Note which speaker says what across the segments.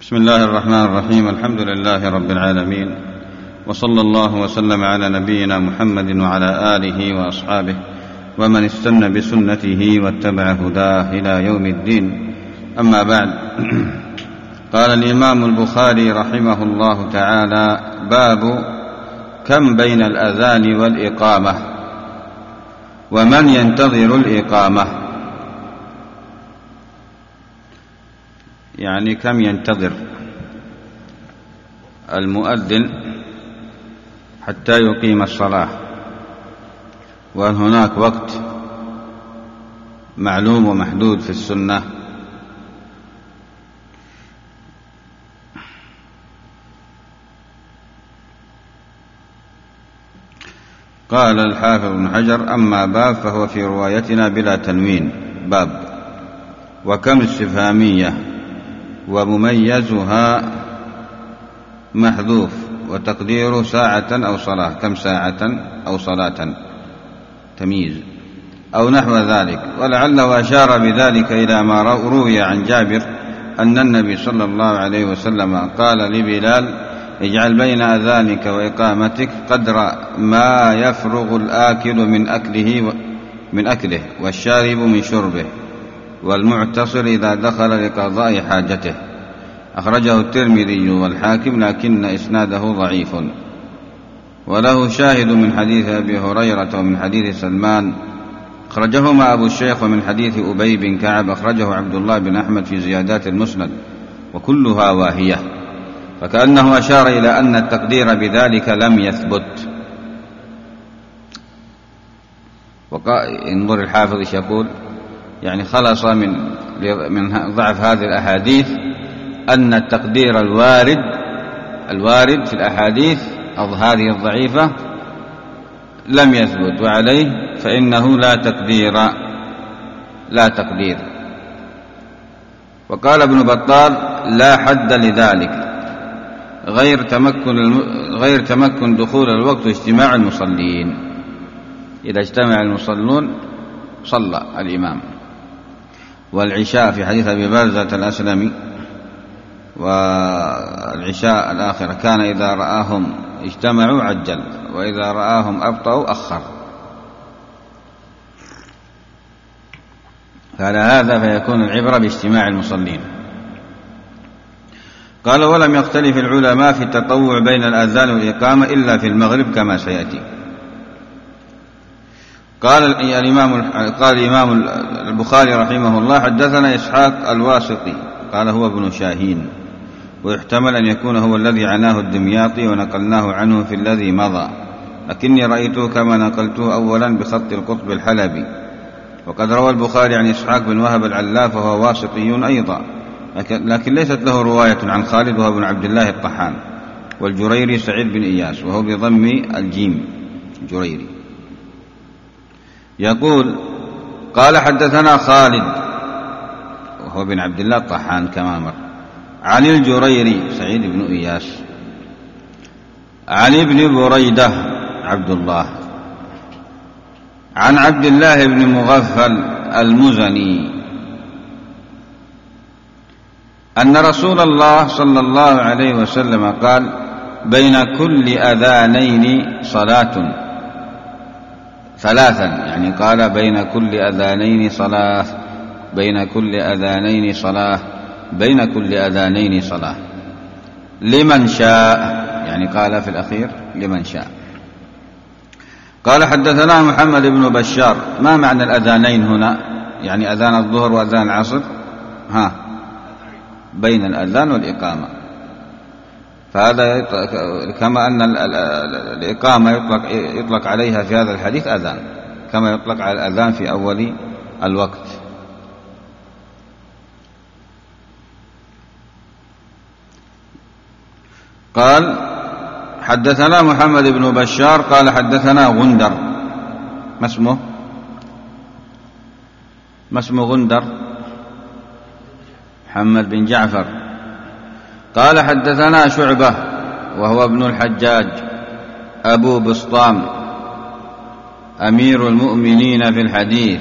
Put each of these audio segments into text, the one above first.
Speaker 1: بسم الله الرحمن الرحيم. الحمد لله رب العالمين، وصلى الله وسلم على نبينا محمد وعلى آله وأصحابه ومن استنى بسنته واتبع هداه إلى يوم الدين. أما بعد، قال الإمام البخاري رحمه الله تعالى: باب كم بين الأذان والإقامة، ومن ينتظر الإقامة، يعني كم ينتظر المؤذن حتى يقيم الصلاة، وهل هناك وقت معلوم ومحدود في السنة؟ قال الحافظ ابن حجر: أما باب فهو في روايتنا بلا تنوين. باب وكم استفهامية، ومميزها محذوف، وتقدير ساعة أو صلاة، كم ساعة أو صلاة، تمييز أو نحو ذلك. ولعله أشار بذلك إلى ما روي عن جابر أن النبي صلى الله عليه وسلم قال لبلال: اجعل بين أذانك وإقامتك قدر ما يفرغ الآكل من أكله والشارب من شربه والمعتصر إذا دخل لقضاء حاجته. أخرجه الترمذي والحاكم، لكن إسناده ضعيف، وله شاهد من حديث أبي هريرة ومن حديث سلمان، أخرجهما أبو الشيخ، ومن حديث أبي بن كعب أخرجه عبد الله بن أحمد في زيادات المسند، وكلها واهية. فكأنه أشار إلى أن التقدير بذلك لم يثبت. انظر الحافظ ايش يقول، يعني خلص من ضعف هذه الأحاديث أن التقدير الوارد في الأحاديث هذه الضعيفة لم يثبت، وعليه فإنه لا تقدير. وقال ابن بطال: لا حد لذلك غير تمكن دخول الوقت واجتماع المصلين. إذا اجتمع المصلون صلى الإمام. والعشاء في حديث أبي برزة الأسلمي، والعشاء الآخرة كان إذا رآهم اجتمعوا عجل، وإذا رآهم أبطأوا أخر. فعلى هذا فيكون العبرة باجتماع المصلين. قال: ولم يختلف العلماء في التطوع بين الأذان والإقامة إلا في المغرب كما سيأتي. قال الإمام البخاري رحمه الله: حدثنا إسحاق الواسطي قال هو ابن شاهين، ويحتمل أن يكون هو الذي عناه الدمياطي، ونقلناه عنه في الذي مضى، لكني رأيته كما نقلته أولا بخط القطب الحلبي. وقد روى البخاري عن إسحاق بن وهب العلاف، وهو واسطي أيضا، لكن ليست له رواية عن خالد وهو ابن عبد الله الطحان، والجريري سعيد بن إياس، وهو بضم الجيم جريري. يقول: قال حدثنا خالد وهو بن عبد الله الطحان كما مر، عن الجريري سعيد بن إياس، عن ابن بريدة عبد الله، عن عبد الله بن مغفل المزني أن رسول الله صلى الله عليه وسلم قال: بين كل أذانين صلاة، ثلاثا، يعني قال بين كل أذانين صلاة، بين كل أذانين صلاة، بين كل أذانين صلاة، لمن شاء، يعني قال في الأخير لمن شاء. قال: حدثنا محمد بن بشار. ما معنى الأذانين هنا؟ يعني أذان الظهر وأذان العصر؟ بين الأذان والإقامة. فهذا كما أن الإقامة يطلق عليها في هذا الحديث أذان، كما يطلق على الأذان في أول الوقت. قال: حدثنا محمد بن بشار قال حدثنا غندر. ما اسمه غندر؟ محمد بن جعفر. قال: حدثنا شعبة وهو ابن الحجاج أبو بسطام أمير المؤمنين في الحديث،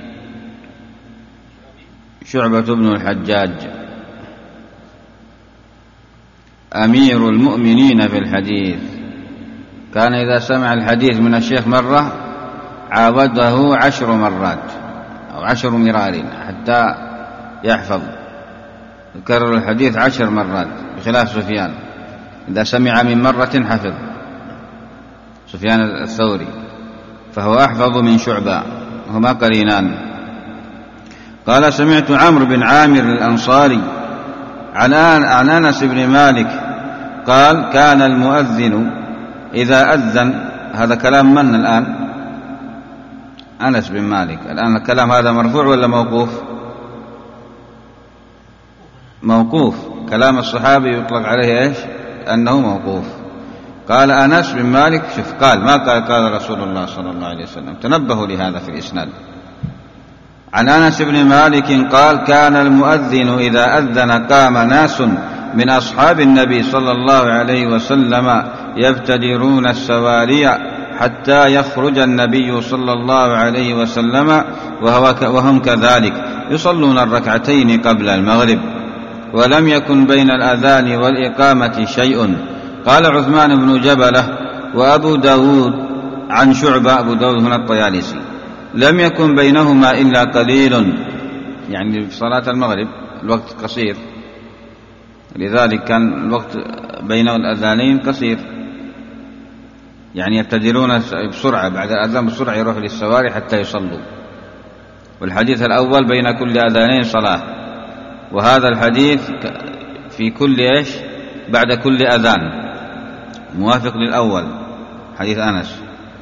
Speaker 1: شعبة بن الحجاج أمير المؤمنين في الحديث، كان إذا سمع الحديث من الشيخ مرة عاوده 10 مرات أو 10 مرار حتى يحفظ، يكرر الحديث 10 مرات، بخلاف سفيان إذا سمع من مرة حفظ، سفيان الثوري، فهو أحفظ من شعبة، هما قرينان. قال: سمعت عمرو بن عامر الأنصاري عن أنس بن مالك قال: كان المؤذن إذا أذن. هذا كلام من الآن؟ أنس بن مالك. الآن الكلام هذا مرفوع ولا موقوف؟ موقوف. كلام الصحابي يطلق عليه إيش؟ أنه موقوف. قال أنس بن مالك، شوف، قال ما قال رسول الله صلى الله عليه وسلم، تنبهوا لهذا في الإسناد. عن أنس بن مالك قال: كان المؤذن إذا أذن قام ناس من أصحاب النبي صلى الله عليه وسلم يبتدرون السواري حتى يخرج النبي صلى الله عليه وسلم وهم كذلك يصلون الركعتين قبل المغرب، ولم يكن بين الأذان والإقامة شيء. قال عثمان بن جبلة وأبو داود عن شعبة، أبو داود هنا الطيالسي: لم يكن بينهما إلا قليل، يعني في صلاة المغرب الوقت قصير، لذلك كان الوقت بين الأذانين قصير، يعني يبتدرون بسرعة، بعد الأذان بسرعة يروح للسواري حتى يصلوا. والحديث الأول بين كل أذانين صلاة، وهذا الحديث في كل إيش؟ بعد كل أذان، موافق للأول حديث أنس.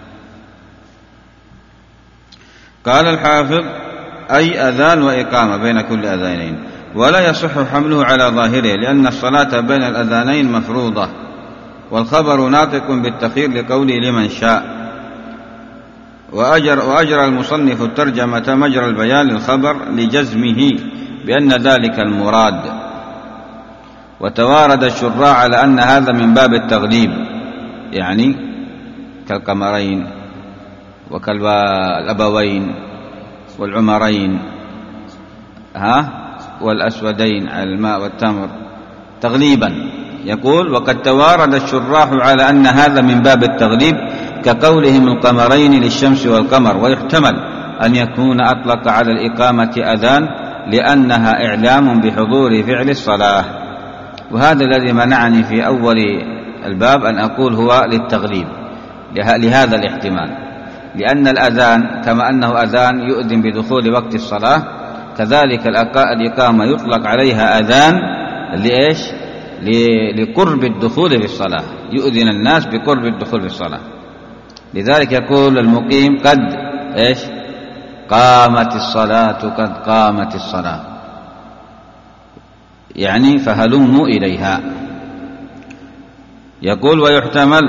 Speaker 1: قال الحافظ: أي أذان وإقامة بين كل أذانين، ولا يصح حمله على ظاهره، لأن الصلاة بين الأذانين مفروضة، والخبر ناطق بالتخير لقوله لمن شاء. وأجرى المصنف الترجمة مجرى البيان للخبر لجزمه بأن ذلك المراد. وتوارد الشراع على أن هذا من باب التغليب، يعني كالقمرين وكالأبوين والعمرين والأسودين على الماء والتمر تغليبا. يقول: وقد توارد الشراح على أن هذا من باب التغليب كقولهم القمرين للشمس والقمر، ويحتمل أن يكون أطلق على الإقامة أذان لأنها إعلام بحضور فعل الصلاة. وهذا الذي منعني في أول الباب أن أقول هو للتغليب، لهذا الاحتمال، لأن الأذان كما أنه أذان يؤذن بدخول وقت الصلاة، كذلك الإقامة يطلق عليها أذان لإيش؟ لقرب الدخول في الصلاة، يؤذن الناس بقرب الدخول في الصلاة. لذلك يقول المقيم: قد إيش؟ قامت الصلاة، قد قامت الصلاة، يعني فهلموا إليها. يقول: ويحتمل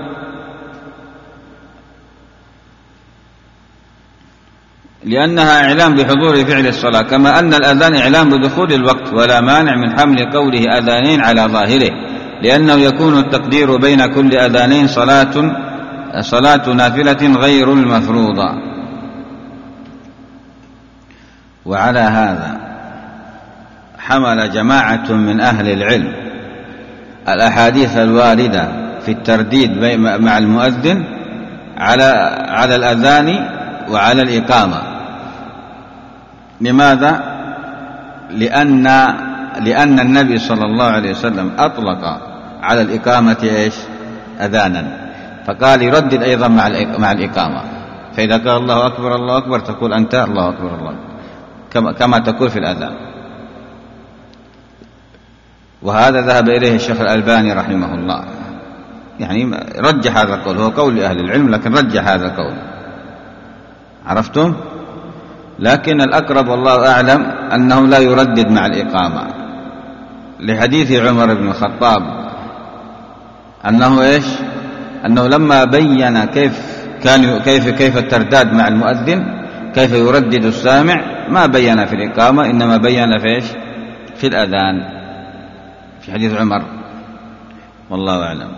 Speaker 1: لأنها إعلام بحضور فعل الصلاة، كما أن الأذان إعلام بدخول الوقت، ولا مانع من حمل قوله أذانين على ظاهره، لأنه يكون التقدير بين كل أذانين صلاة نافلة غير المفروضة. وعلى هذا حمل جماعة من أهل العلم الأحاديث الواردة في الترديد مع المؤذن على الأذان وعلى الإقامة. لماذا؟ لأن النبي صلى الله عليه وسلم أطلق على الإقامة إيش؟ أذانا، فقال يردد أيضا مع الإقامة. فإذا قال الله أكبر الله أكبر تقول أنت الله أكبر الله أكبر كما تقول في الأذان. وهذا ذهب إليه الشيخ الألباني رحمه الله، يعني رجح هذا القول، هو قول أهل العلم لكن رجح هذا القول، عرفتم؟ لكن الأقرب والله أعلم أنه لا يردد مع الإقامة، لحديث عمر بن الخطاب أنه إيش؟ أنه لما بين كيف الترداد مع المؤذن، كيف يردد السامع، ما بين في الإقامة، إنما بين في إيش؟ في الأذان، في حديث عمر، والله أعلم.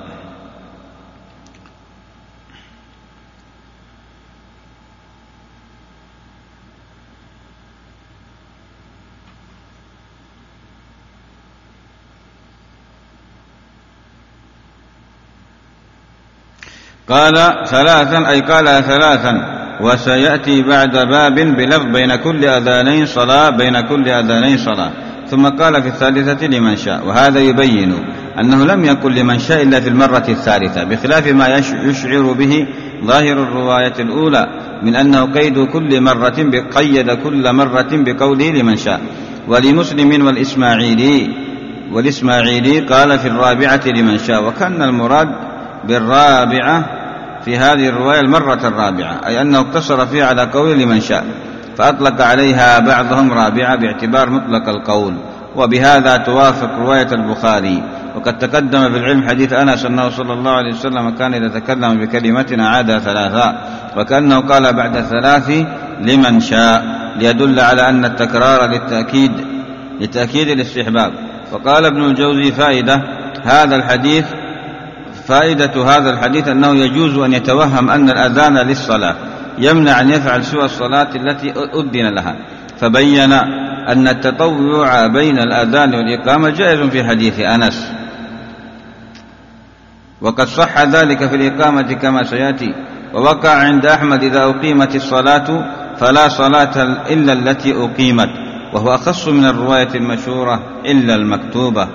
Speaker 1: قال ثلاثا أي قال ثلاثا، وسيأتي بعد باب بلفظ بين كل أذانين صلاة، بين كل أذانين صلاة. ثم قال في الثالثة لمن شاء، وهذا يبين أنه لم يكن لمن شاء إلا في المرة الثالثة، بخلاف ما يشعر به ظاهر الرواية الأولى من أنه قيد كل مرة، قيد كل مرة بقوله لمن شاء. ولمسلم والإسماعيلي قال في الرابعة لمن شاء، وكان المراد بالرابعة في هذه الرواية المرة الرابعة، أي أنه اقتصر فيها على قول لمن شاء، فأطلق عليها بعضهم رابعة باعتبار مطلق القول، وبهذا توافق رواية البخاري. وقد تقدم في العلم حديث أنس أنه صلى الله عليه وسلم كان إذا تكلم بكلمة أعادها ثلاثا، وكأنه قال بعد الثلاث لمن شاء، ليدل على أن التكرار لتأكيد الاستحباب. وقال ابن الجوزي فائدة هذا الحديث أنه يجوز أن يتوهم أن الأذان للصلاة يمنع أن يفعل سوى الصلاة التي أذن لها، فبين أن التطوع بين الأذان والإقامة جائز في حديث أنس، وقد صح ذلك في الإقامة كما سيأتي. ووقع عند أحمد إذا أقيمت الصلاة فلا صلاة إلا التي أقيمت، وهو أخص من الرواية المشهورة إلا المكتوبة.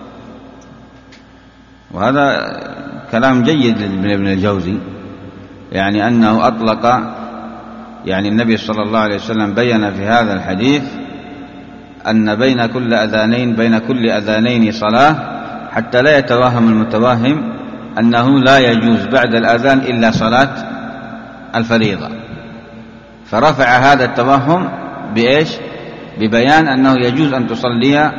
Speaker 1: وهذا كلام جيد لابن الجوزي، يعني أنه أطلق، يعني النبي صلى الله عليه وسلم بين في هذا الحديث أن بين كل أذانين صلاة، حتى لا يتوهم المتوهم أنه لا يجوز بعد الأذان إلا صلاة الفريضة، فرفع هذا التوهم بإيش؟ ببيان أنه يجوز أن تصلي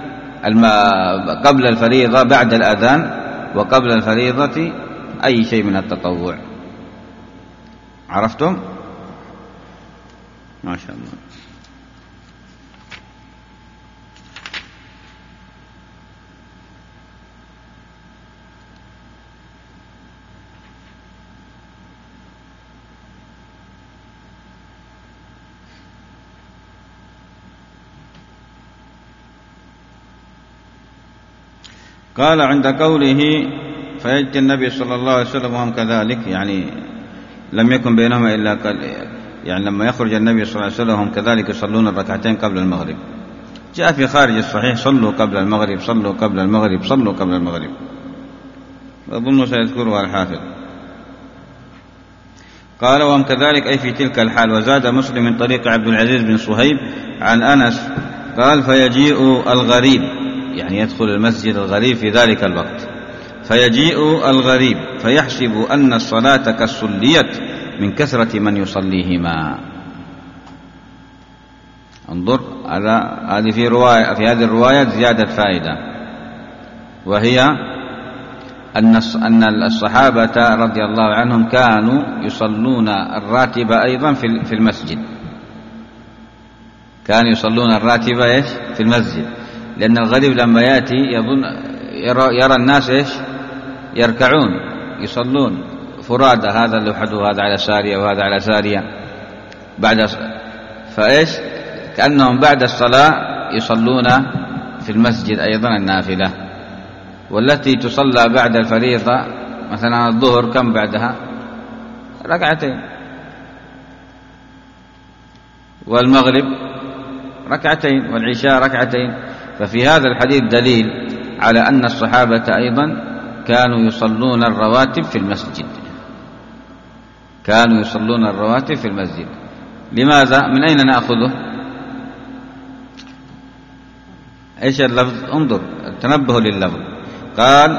Speaker 1: قبل الفريضة بعد الأذان، وقبل الفريضة أي شيء من التطوع. عرفتم؟ ما شاء الله. قال عند قوله فيأتي النبي صلى الله عليه وسلم وهم كذلك، يعني لم يكن بينهما إلا يعني لما يخرج النبي صلى الله عليه وسلم هم كذلك يصلون الركعتين قبل المغرب. جاء في خارج الصحيح صلوا قبل المغرب، صلوا قبل المغرب، صلوا قبل المغرب، وأظن سيذكرها الحافظ. قال وهم كذلك أي في تلك الحال. وزاد مسلم من طريق عبد العزيز بن صهيب عن أنس قال فيجيء الغريب، يعني يدخل المسجد الغريب في ذلك الوقت، فيجيء الغريب فيحسب أن الصلاة قد صليت من كثرة من يصليهما. انظر، هذه في هذه الرواية زيادة فائدة، وهي أن الصحابة رضي الله عنهم كانوا يصلون الراتب أيضا في المسجد، كانوا يصلون الراتب في المسجد، لأن الغريب لما يأتي يرى الناس يركعون يصلون فرادى، هذا لوحده، هذا على سارية وهذا على سارية، كأنهم بعد الصلاة يصلون في المسجد أيضا النافلة، والتي تصلى بعد الفريضة مثلا الظهر كم بعدها؟ ركعتين، والمغرب ركعتين، والعشاء ركعتين. ففي هذا الحديث دليل على أن الصحابة أيضا كانوا يصلون الرواتب في المسجد، كانوا يصلون الرواتب في المسجد. لماذا؟ من أين نأخذه؟ إيش اللفظ؟ انظر، تنبه لللفظ. قال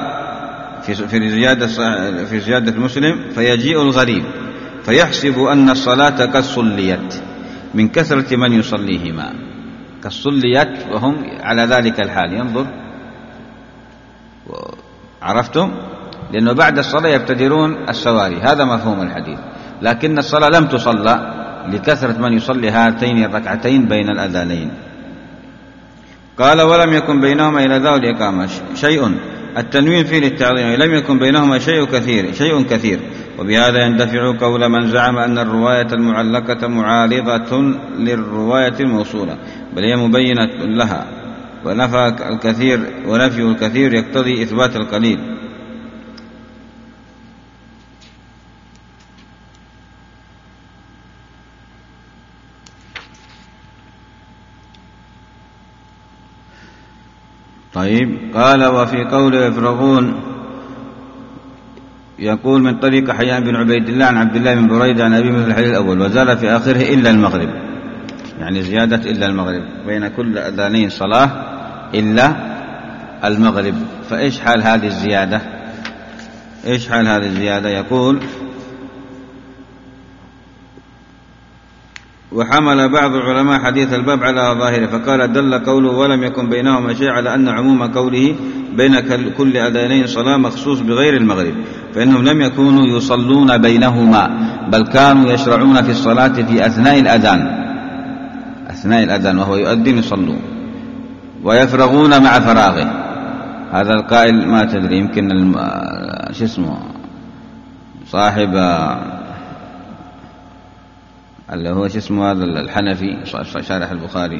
Speaker 1: في زيادة مسلم فيجيء الغريب فيحسب أن الصلاة قد صليت من كثرة من يصليهما، قد صليت وهم على ذلك الحال. ينظر، عرفتم؟ لأنه بعد الصلاة يبتدرون السواري، هذا مفهوم الحديث، لكن الصلاة لم تصلى لكثرة من يصلي هاتين الركعتين بين الأذانين. قال ولم يكن بينهما إلى ذا الإقامة شيء، التنوين فيه للتعظيم، لم يكن بينهما شيء كثير. وبهذا يندفع قول من زعم أن الرواية المعلقة معارضة للرواية الموصولة، بل هي مبينة لها، ونفي الكثير يقتضي إثبات القليل. طيب. قال وفي قوله يفرغون يقول من طريق حيان بن عبيد الله عن عبد الله بن بريدة عن أبي مثل الحديث الأول وزاد في آخره إلا المغرب، يعني زيادة إلا المغرب، بين كل أذانين صلاة إلا المغرب. فإيش حال هذه الزيادة؟ إيش حال هذه الزيادة؟ يقول وحمل بعض العلماء حديث الباب على ظاهره فقال دل قوله ولم يكن بينهما شيء على أن عموم قوله بين كل أذانين صلاة مخصوص بغير المغرب، فإنهم لم يكونوا يصلون بينهما بل كانوا يشرعون في الصلاة في أثناء الأذان وهو يؤذن يصلون ويفرغون مع فراغه. هذا القائل ما تدري يمكن شو اسمه صاحب اللي هو شو اسمه هذا الحنفي شارح البخاري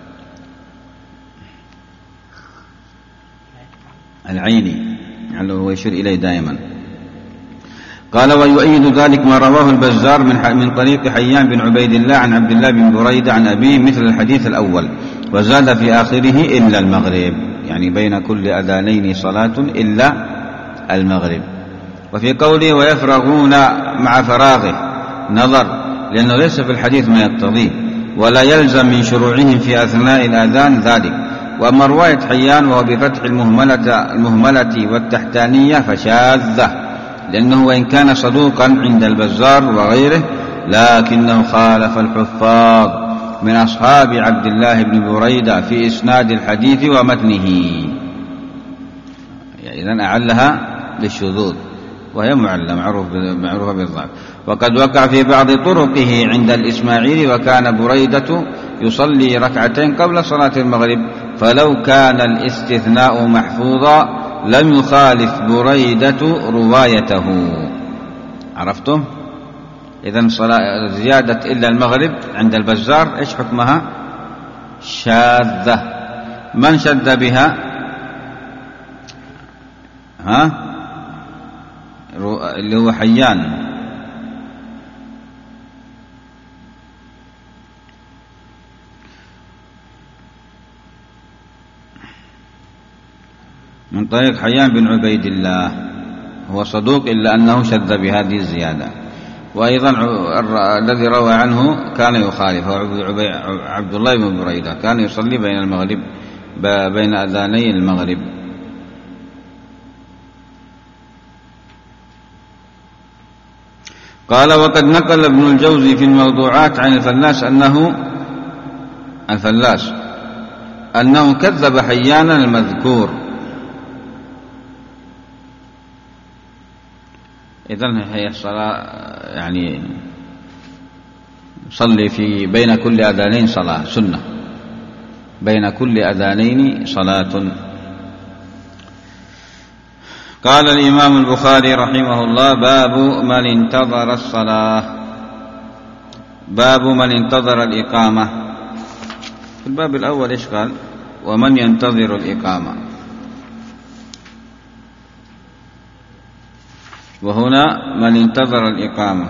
Speaker 1: العيني، يعني هو يشير إليه دائما. قال ويؤيد ذلك ما رواه البزار من طريق حيان بن عبيد الله عن عبد الله بن بريدة عن أبيه مثل الحديث الأول وزاد في آخره إلا المغرب، يعني بين كل أذانين صلاة إلا المغرب. وفي قوله ويفرغون مع فراغه نظر، لأنه ليس في الحديث ما يقتضيه ولا يلزم من شروعهم في أثناء الأذان ذلك. وأما رواية حيان وهو بفتح المهملة والتحتانية فشاذة، لأنه وإن كان صدوقا عند البزار وغيره لكنه خالف الحفاظ من أصحاب عبد الله بن بريدة في إسناد الحديث ومتنه، يعني إذن أعلها للشذوذ وهي معروفة بالضعف. وقد وقع في بعض طرقه عند الإسماعيلي وكان بريدة يصلي ركعتين قبل صلاة المغرب، فلو كان الاستثناء محفوظا لم يخالف بريدة روايته. عرفتم؟ إذن زيادة إلا المغرب عند البزار إيش حكمها؟ شاذة. من شد بها؟ اللي هو حيان. من طريق حيان بن عبيد الله هو صدوق إلا أنه شذ بهذه الزيادة. وأيضا الذي روى عنه كان يخالف عبد الله بن بريدة كان يصلي بين أذاني المغرب. قال وقد نقل ابن الجوزي في الموضوعات عن الفلاس أنه كذب حيانا المذكور. إذن هي الصلاة يعني صلي في بين كل أذانين صلاة سنة، بين كل أذانين صلاة. قال الإمام البخاري رحمه الله باب من انتظر الصلاة، باب من انتظر الإقامة. في الباب الأول إيش قال؟ ومن ينتظر الإقامة، وهنا من انتظر الإقامة.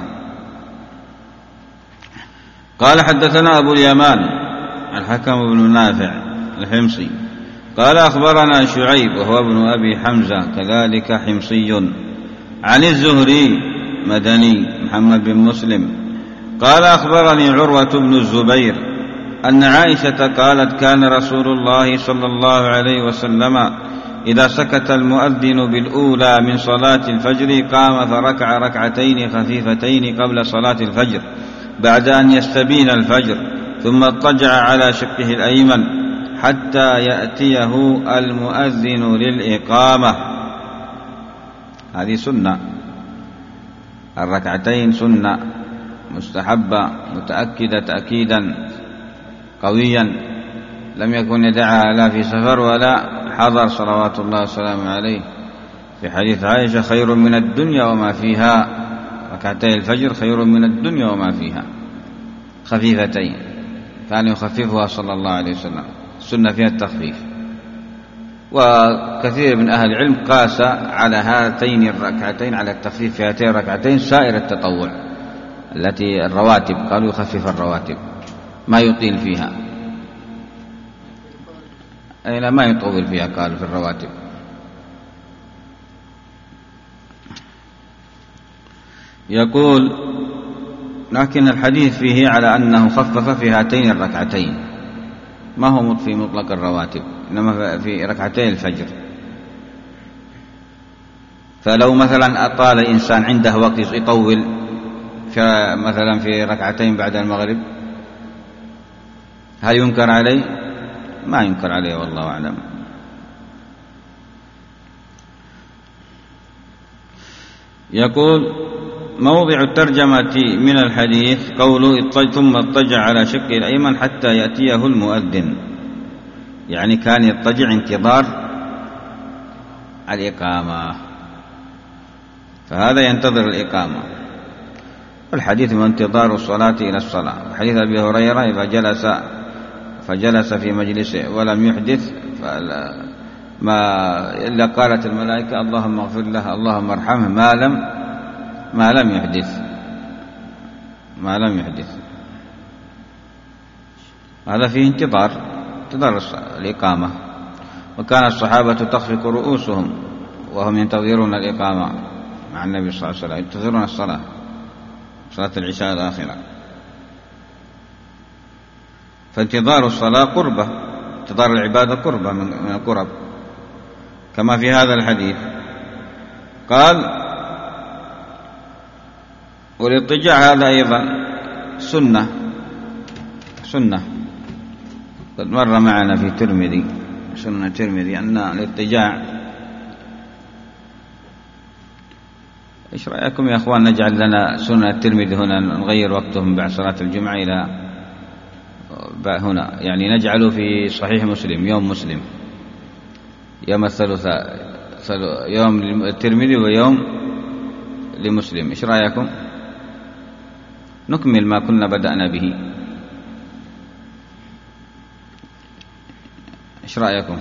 Speaker 1: قال حدثنا أبو اليمان الحكم بن نافع الحمصي قال أخبرنا شعيب وهو ابن أبي حمزة كذلك حمصي عن الزهري مدني محمد بن مسلم قال أخبرني عروة بن الزبير أن عائشة قالت كان رسول الله صلى الله عليه وسلم إذا سكت المؤذن بالأولى من صلاة الفجر قام فركع ركعتين خفيفتين قبل صلاة الفجر بعد أن يستبين الفجر، ثم اضطجع على شقه الأيمن حتى يأتيه المؤذن للإقامة. هذه سنة، الركعتين سنة مستحبة متأكدة تأكيدا قويا لم يكن يدعها لا في سفر ولا حضر صلوات الله وسلامه عليه. في حديث عائشة خير من الدنيا وما فيها، ركعتي الفجر خير من الدنيا وما فيها، خفيفتين كان يخففها صلى الله عليه وسلم، السنة فيها التخفيف. وكثير من أهل العلم قاس على هاتين الركعتين على التخفيف في هاتين الركعتين سائر التطوع التي الرواتب، قالوا يخفف الرواتب ما يطيل فيها. أي لا ما يطول فيها قال في الرواتب. يقول لكن الحديث فيه على أنه خفف في هاتين الركعتين، ما هو في مطلق الرواتب إنما في ركعتي الفجر. فلو مثلا أطال الإنسان عنده وقت يطول مثلا في ركعتين بعد المغرب هل ينكر عليه؟ ما ينكر عليه والله أعلم. يقول موضع الترجمة من الحديث قوله ثم اضطجع على شقه الأيمن حتى يأتيه المؤذن، يعني كان يضطجع انتظار الإقامة، فهذا ينتظر الإقامة. والحديث من انتظار الصلاة إلى الصلاة. حديث أبي هريرة إذا فجلس في مجلسه ولم يحدث إلا قالت الملائكة اللهم اغفر له اللهم ارحمه ما لم يحدث. هذا فيه انتظار الإقامة. وكان الصحابة تخفق رؤوسهم وهم ينتظرون الإقامة مع النبي صلى الله عليه وسلم، ينتظرون صلاة العشاء الآخرة. فانتظار الصلاة قربة، انتظار العبادة قربة من القرب، كما في هذا الحديث. قال والاضطجاع هذا أيضا سنة قد مر معنا في سنة ترمذي أن الاضطجاع. إيش رأيكم يا أخوان نجعل لنا سنة الترمذي هنا، نغير وقتهم بعد صلاة الجمعة إلى هنا، يعني نجعله في صحيح مسلم يوم الثلاثاء، يوم الترمذي ويوم لمسلم. إيش رأيكم؟ نكمل ما كنا بدأنا به. إيش رأيكم؟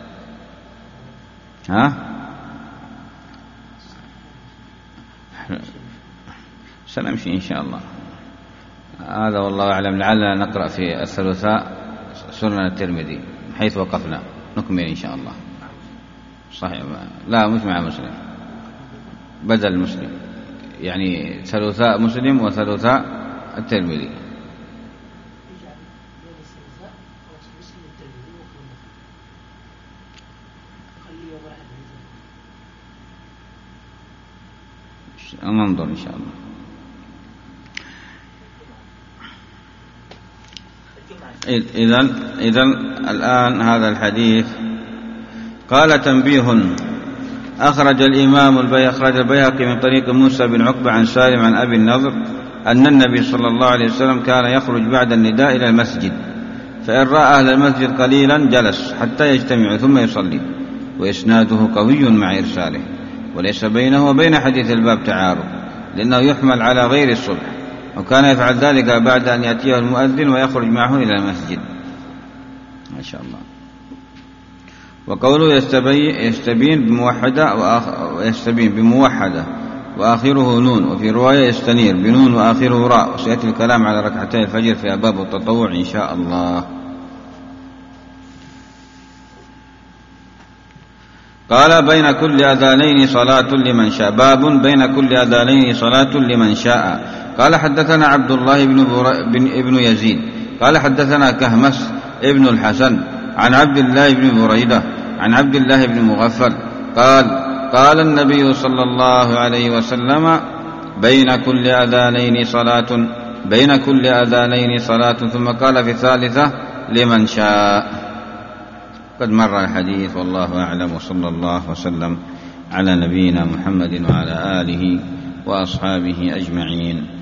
Speaker 1: سنمشي إن شاء الله. هذا والله أعلم. لعلنا نقرأ في الثلاثاء سنن الترمذي حيث وقفنا، نكمل إن شاء الله. صحيح، لا مش مع مسلم، بدل مسلم، يعني ثلاثاء مسلم وثلاثاء الترمذي. ننظر إن شاء الله. إذن الآن هذا الحديث قال تنبيه. أخرج البيهقي من طريق موسى بن عقبة عن سالم عن أبي النضر أن النبي صلى الله عليه وسلم كان يخرج بعد النداء إلى المسجد، فإن رأى أهل المسجد قليلا جلس حتى يجتمعوا ثم يصلي، وإسناده قوي مع إرساله، وليس بينه وبين حديث الباب تعارض، لأنه يحمل على غير الصبح، وكان يفعل ذلك بعد أن يأتيه المؤذن ويخرج معه إلى المسجد. ما شاء الله. وقوله يستبين بموحدة وآخره نون، وفي رواية يستنير بنون وآخره راء. وسيأتي الكلام على ركعتي الفجر في أبواب التطوع إن شاء الله. قال بين كل أذانين صلاة لمن شاء. باب بين كل أذانين صلاة لمن شاء. قال حدثنا عبد الله بن يزيد قال حدثنا كهمس ابن الحسن عن عبد الله بن بريدة عن عبد الله بن مغفل قال النبي صلى الله عليه وسلم بين كل أذانين صلاة ثم قال في الثالثة لمن شاء. قد مر الحديث والله أعلم، وصلى الله وسلم على نبينا محمد وعلى آله وأصحابه أجمعين.